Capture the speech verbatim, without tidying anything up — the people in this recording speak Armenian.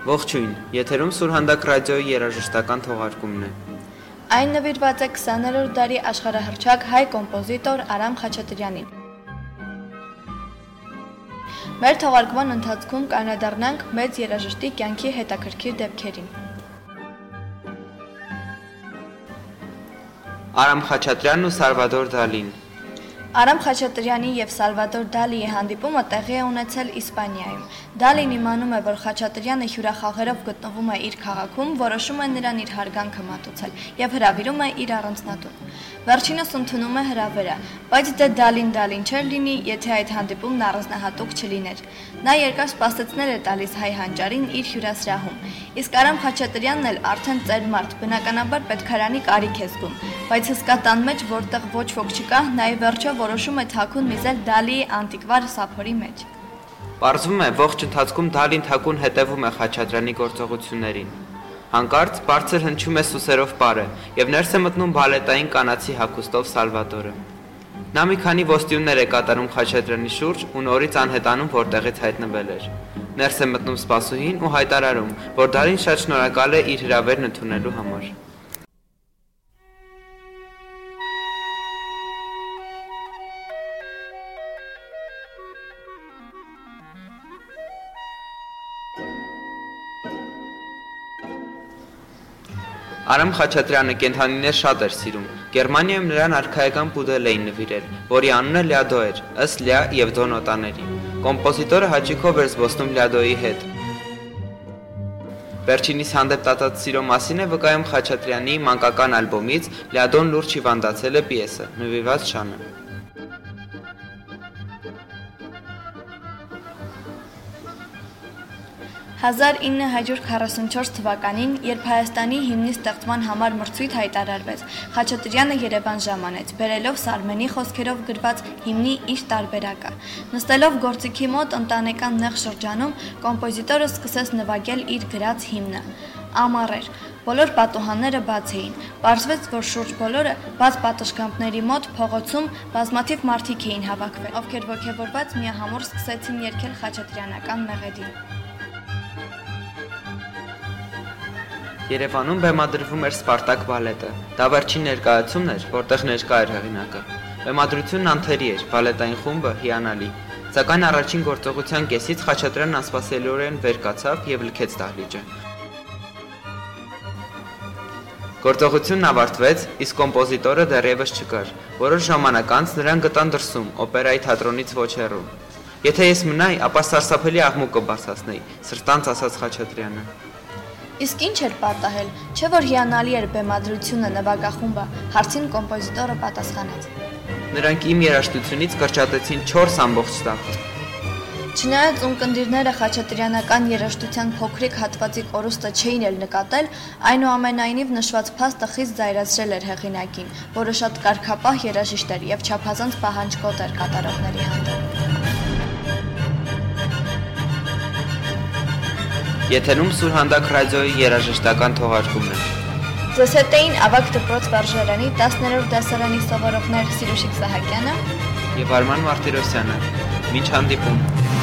Ողջույն, եթերում Սուրհանդակ ռադիոյի երաժշտական թողարկումն է։ Այն նվիրված է քսաներորդ դարի աշխարհահռչակ հայ կոմպոզիտոր Արամ Խաչատրյանին։ Մեր թողարկման ընթացքում կանրադառնանք մեծ երաժշտի կյանքի հետաքրքիր դեպքերին։ Արամ Խաչատրյանն ու Սալվադոր Դալին։ Արամ Խաչատրյանի եւ Սալվադոր Դալիի հանդիպումը տեղի է ունեցել Իսպանիայում։ Դալին իմանում է, որ Խաչատրյանը հյուրախաղերով գտնվում է իր քաղաքում, որոշում է նրան իր հարգանքը մատուցել եւ հրավիրում է իր առանձնատուն։ Վերջինս ընդունում է հրավերը, բայց դե Դալին Դալին չէր լինի, եթե այդ հանդիպումն առանձնահատուկ չլիներ։ Նա երկար սպասեցնել է տալիս հայ հանճարին իր հյուրասրահում։ Իսկ Արամ Խաչատրյանն էլ արդեն ծեր մարդ, բնականաբար պետքարանի կարիք է զգում, բայց հսկա տան մեջ, որտեղ ոչ ոք չկա, նա ի վերջո որոշում է թաքուն միզել Դալիի անտիկվար սափորի մեջ։ Պարզվում է, ողջ ընթացքում Դալին թաքուն հետևում է Խաչատրյանի գործողություններին։ Հանկարծ բարձր հնչում է սուսերով պարը եւ ներս է մտնում բալետային կանացի հագուստով Սալվադորը։ Նա մի քանի ոստյուններ է կատարում Խաչատրյանի շուրջ ու նորից անհետանում որտեղից հայտնվել էր։ Ներս է մտնում սպասուհին ու հայտարարում, որ Դալին շատ շնորհակալ է իր հրավերն ընդունելու համար։ Արամ Խաչատրյանը կենդանիներ շատ էր սիրում։ Գերմանիայում նրան արքայական պուդել էին նվիրել, որի անունը Լյադո էր, ըստ Լյա եւ Դո նոտաների։ Կոմպոզիտորը հաճիկով էր զբոսնում Լյադոյի հետ։ Վերջինիս հանդեպ տածած սիրո մասին է վկայում Խաչատրյանի մանկական ալբոմից Լյադոն լուրջ հիվանդացել է պիեսը, նվիրված Շանը։ հազար ինը հարյուր քառասունչորս թվականին, երբ Հայաստանի հիմնի ստեղծման համար մրցույթ հայտարարվեց, Խաչատրյանը Երևան ժամանեց, բերելով Սարմենի խոսքերով գրված հիմնի իր տարբերակը։ Նստելով գործիքի մոտ ընտանեկան նեղ շրջանում, կոմպոզիտորը սկսեց նվագել իր գրած հիմնը։ Ամառ էր, բոլոր պատուհանները բաց էին։ Պարզվեց, որ շուրջ բոլորը բաց պատշգամբների մոտ փողոցում բազմաթիվ մարդիկ էին հավաքվել, ովքեր ոգևորված միահամուռ սկսեցին երգել խաչատրյանական մեղեդին։ Երևանում բեմադրվում էր Սպարտակ բալետը։ Դա վերջին ներկայացումն էր, որտեղ ներկա էր հեղինակը։ Բեմադրությունն անթերի էր, բալետային խումբը հիանալի։ Սակայն առաջին գործողության կեսից Խաչատրյանն անսպասելիորեն վեր կացավ եւ լքեց դահլիճը։ Գործողությունն ավարտվեց, իսկ կոմպոզիտորը դեռևս չկար։ Որոշ ժամանակ անց նրան գտան դրսում, օպերայի թատրոնից ոչ հեռու։ Եթե ես մնայի, ապա սարսափելի աղմուկ կբարձրացնեի, սրտանց ասաց Խաչատրյանը։ Իսկ ինչ էր պատահել, չէ՞ որ հիանալի էր բեմադրությունը, նվագախումբը, հարցին կոմպոզիտորը պատասխանեց։ Նրանք իմ երաժշտությունից կրճատեցին չորս ամբողջ տախտ։ Չնայած ունկնդիրները խաչատրյանական երաժշտության փոքրիկ հատվածի կորուստը չէին էլ նկատել, այնուամենայնիվ նշված փաստը խիստ զայրացրել էր հեղինակին, որը շատ կարգապահ երաժիշտ էր եւ չափազանց պահանջկոտ էր կատարողների հանդեպ։ Եթերում Սուրհանդակ ռադիոյի երաժշտական թողարկումն է։ Ձեզ հետ էին Ավագ դպրոց վարժարանի տասներորդ դասարանի սովորողներ Սիրուշիկ Սահակյանը եւ Արման Մարտիրոսյանը։ Մինչ հանդիպում։